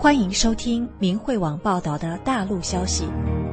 欢迎收听明慧网报道的大陆消息。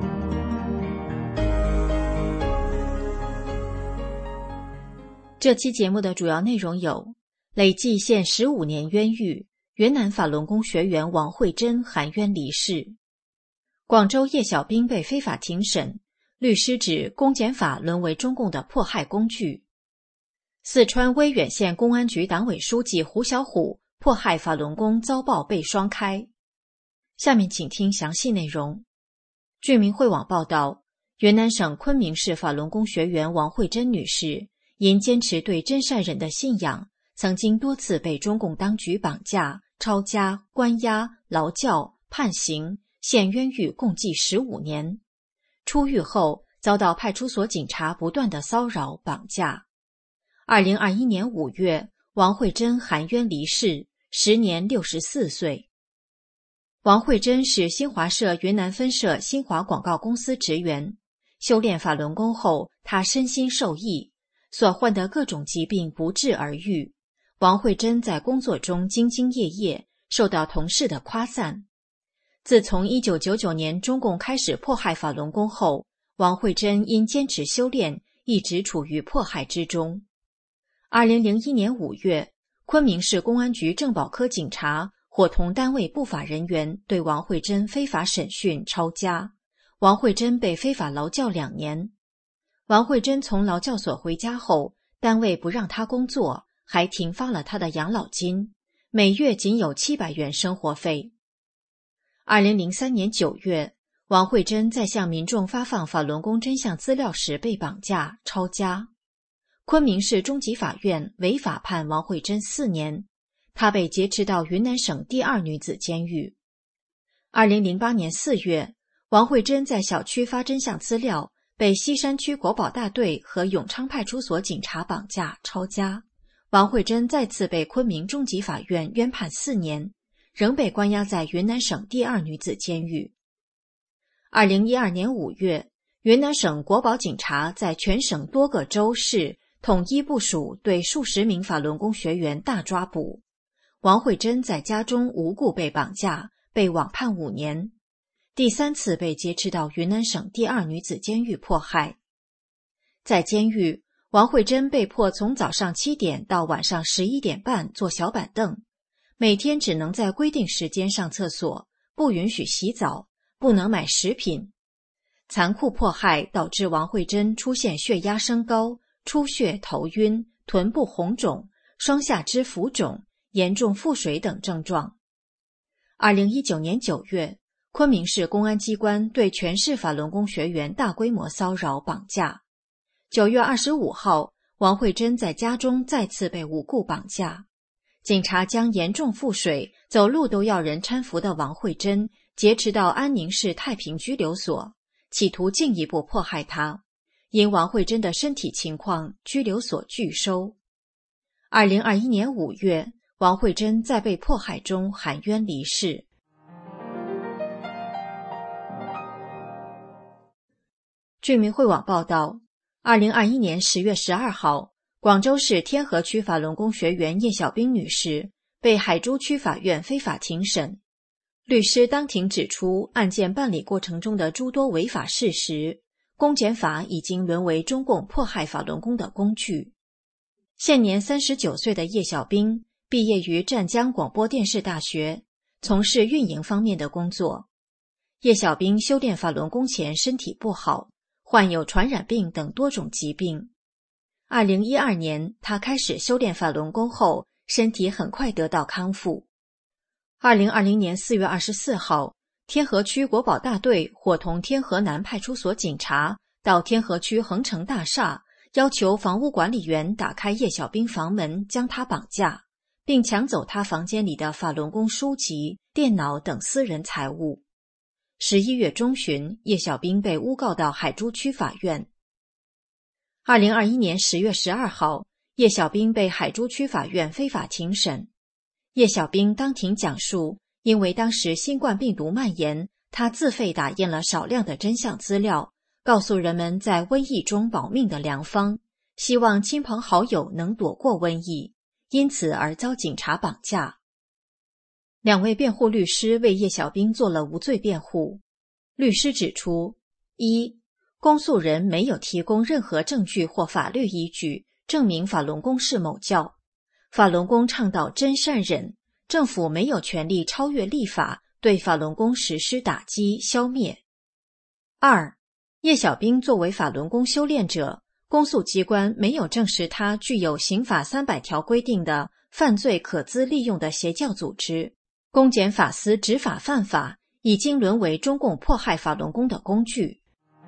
这期节目的主要内容有：累计限15年冤狱，云南法轮功学员王慧珍含冤离世；广州叶小兵被非法庭审，律师指公检法沦为中共的迫害工具；四川威远县公安局党委书记胡小虎迫害法轮功遭曝被双开。下面请听详细内容。据明慧网报道，云南省昆明市法轮功学员王慧珍女士因坚持对真善忍的信仰，曾经多次被中共当局绑架、抄家、关押、劳教、判刑，现冤狱共计15年。出狱后遭到派出所警察不断的骚扰、绑架。2021年5月，王慧珍含冤离世，时年64岁。王慧珍是新华社云南分社新华广告公司职员，修炼法轮功后，她身心受益，所患的各种疾病不治而愈。王慧珍在工作中兢兢业业，受到同事的夸赞。自从1999年中共开始迫害法轮功后，王慧珍因坚持修炼，一直处于迫害之中。2001年5月，昆明市公安局政保科警察伙同单位不法人员对王慧珍非法审讯抄家，王慧珍被非法劳教2年。王慧珍从劳教所回家后，单位不让她工作，还停发了她的养老金，每月仅有700元生活费。2003年9月，王慧珍在向民众发放法轮功真相资料时被绑架、抄家。昆明市中级法院违法判王慧珍4年，她被劫持到云南省第2女子监狱。2008年4月，王慧珍在小区发真相资料，被西山区国保大队和永昌派出所警察绑架、抄家。王慧珍再次被昆明中级法院冤判4年，仍被关押在云南省第2女子监狱。2012年5月，云南省国保警察在全省多个州市统一部署，对数十名法轮功学员大抓捕。王慧珍在家中无故被绑架，被网判5年，第3次被劫持到云南省第2女子监狱迫害。在监狱，王慧珍被迫从早上7点到晚上11点半坐小板凳，每天只能在规定时间上厕所，不允许洗澡，不能买食品。残酷迫害导致王慧珍出现血压升高、出血、头晕、臀部红肿、双下肢浮肿、严重腹水等症状。2019年9月，昆明市公安机关对全市法轮功学员大规模骚扰绑架。9月25号，王慧珍在家中再次被无故绑架。警察将严重腹水、走路都要人搀扶的王慧珍劫持到安宁市太平拘留所，企图进一步迫害她。因王慧珍的身体情况，拘留所拒收。2021年5月，王慧珍在被迫害中含冤离世。据明慧网报道，2021年10月12号，广州市天河区法轮功学员叶小兵女士被海珠区法院非法庭审。律师当庭指出，案件办理过程中的诸多违法事实，公检法已经沦为中共迫害法轮功的工具。现年39岁的叶小兵毕业于湛江广播电视大学，从事运营方面的工作。叶小兵修炼法轮功前身体不好，患有传染病等多种疾病。2012年，他开始修炼法轮功后，身体很快得到康复。2020年4月24号，天河区国保大队伙同天河南派出所警察到天河区恒城大厦，要求房屋管理员打开叶小兵房门，将他绑架，并抢走他房间里的法轮功书籍、电脑等私人财物。11月中旬，叶小兵被诬告到海珠区法院。2021年10月12号，叶小兵被海珠区法院非法庭审。叶小兵当庭讲述，因为当时新冠病毒蔓延，他自费打印了少量的真相资料，告诉人们在瘟疫中保命的良方，希望亲朋好友能躲过瘟疫，因此而遭警察绑架。 2位辩护律师为叶小兵做了无罪辩护。律师指出：一、公诉人没有提供任何证据或法律依据证明法轮功是某教。法轮功倡导真善忍，政府没有权利超越立法对法轮功实施打击、消灭。2、叶小兵作为法轮功修炼者，公诉机关没有证实他具有刑法300条规定的犯罪可资利用的邪教组织，公检法司执法犯法，已经沦为中共迫害法轮功的工具。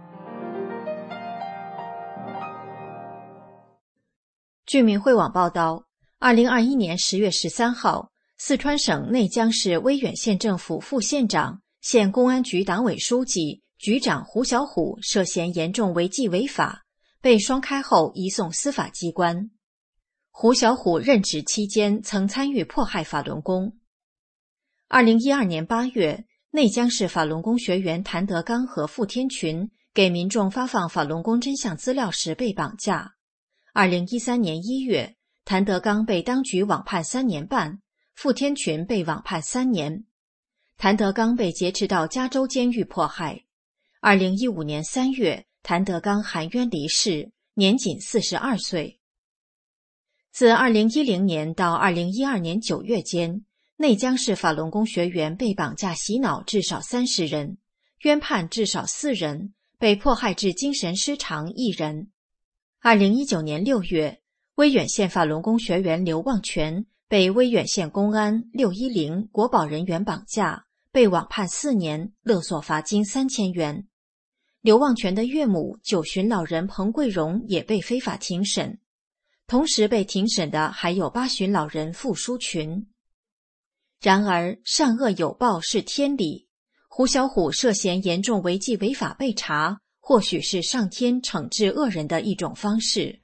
据民汇网报道，2021年10月13号，四川省内江市威远县政府副县长、县公安局党委书记、局长胡小虎涉嫌严重违纪违法，被双开后移送司法机关。胡小虎任职期间曾参与迫害法轮功。2012年8月，内江市法轮功学员谭德刚和傅天群给民众发放法轮功真相资料时被绑架。2013年1月，谭德刚被当局网判3年半，傅天群被网判3年。谭德刚被劫持到加州监狱迫害。2015年3月，谭德刚含冤离世，年仅42岁。自2010年到2012年9月间，内江市法轮功学员被绑架洗脑至少30人，冤判至少4人，被迫害致精神失常1人。2019年6月，威远县法轮功学员刘旺全被威远县公安610国保人员绑架，被网判4年，勒索罚金3000元。刘旺全的岳母九旬老人彭桂荣也被非法庭审，同时被庭审的还有8旬老人傅淑群。然而，善恶有报是天理，胡小虎涉嫌严重违纪违法被查，或许是上天惩治恶人的一种方式。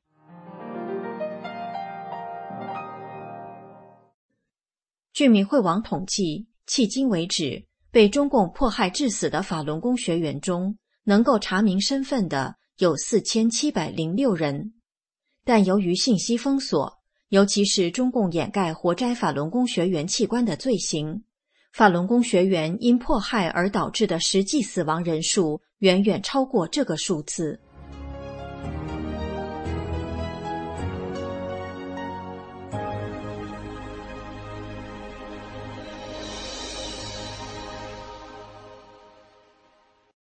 据民汇网统计，迄今为止，被中共迫害致死的法轮功学员中，能够查明身份的有4706人。但由于信息封锁，尤其是中共掩盖活摘法轮功学员器官的罪行，法轮功学员因迫害而导致的实际死亡人数远远超过这个数字。